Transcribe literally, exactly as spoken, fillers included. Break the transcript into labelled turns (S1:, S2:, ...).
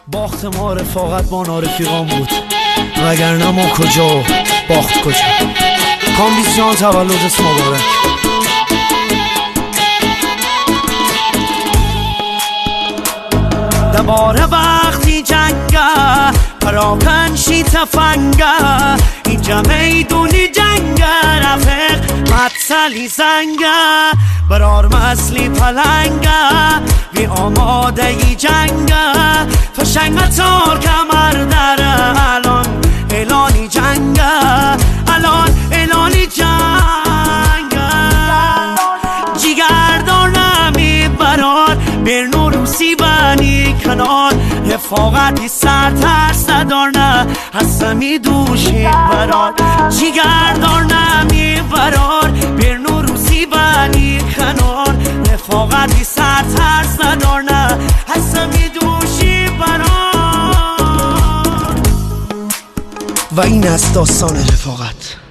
S1: باخت ما رفاقت با نارفیقان بود، وگرنه ما کجا و باخت کجا. کامبیز جان تولدت مبارک. دباره وقتی جنگه پراکنشی تفنگه اینجا میدونی جنگه رفیق مطلی زنگه برار مسلی پلنگه وی آماده ای جنگه فشنگ متار کمر داره الان اعلانی جنگه الان اعلانی جنگه جیگردار نمی برار برنو روسی بنی کنار رفاقتی سر ترس ندار نه هستمی دوشی برار جیگردار نمی برار برنو روسی بنی کنار رفاقتی سر ترس ندار نه هستمی دوشی برار. و این است داستان رفاقت.